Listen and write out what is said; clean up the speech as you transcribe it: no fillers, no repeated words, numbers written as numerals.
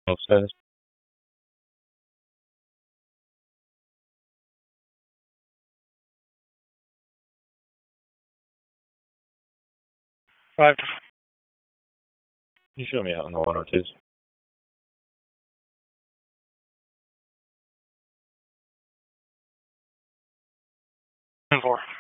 says. Five. You show me out in the 102s. And 4.